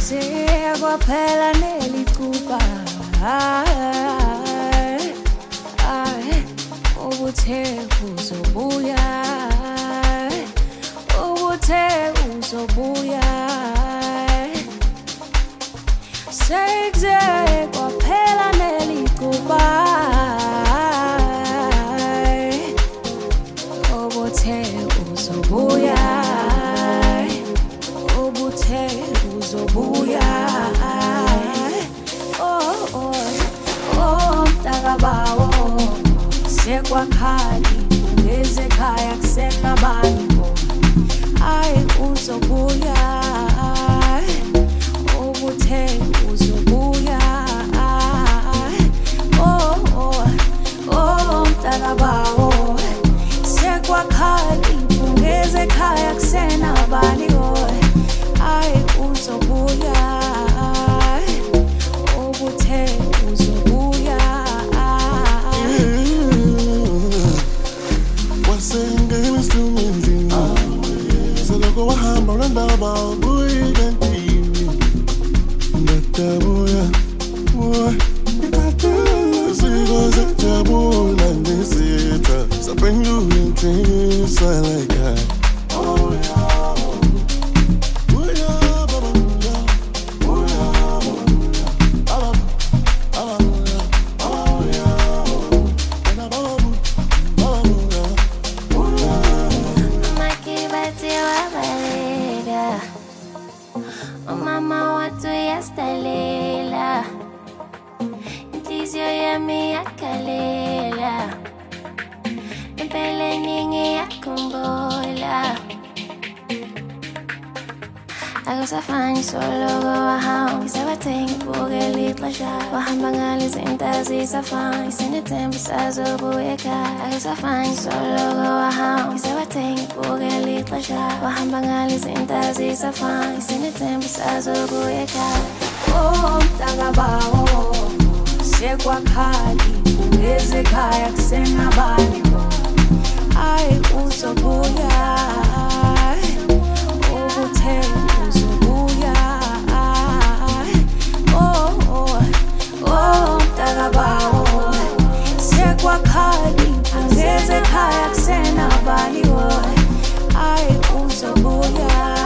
sekwaphela nelikuba ubuthe uzobuya ubuthe uzobuya sekuze kwaphela nelikuba ubuthe uzobuya ubuthe uzobuya mntakabawo sekwakhali ngezekhaya kusekabani ayi uzobuya ubuthe uzobuya mntakabawo sekwakhali ngezekhaya kusenabani ayi uzobuya ubuthe uzobuya wasengena instrumenting seloko wahamba randaba buyikantini ngatabuya sikoze jabula ngesitha saphenyuintisa like that. Oh yeah. Mama watu yastalela intizio yami yakalela impele nyingi yakumbola akusafani solo wahamba ngisabathenga ibukela ixesha wahamba ngalizinto zisafani sinethemba sazobuya ekhaya akusafani solo wahamba ngisabathenga ibukela ixesha wahamba ngalizinto zisafani sinethemba sazobuya ekhaya mntakabawo sekwakhali ngezekhaya kusenabani ayi uzobuya ubuthe uzobuya mntakabawo sekwakhali ngezekhaya kusenabani ayi uzobuya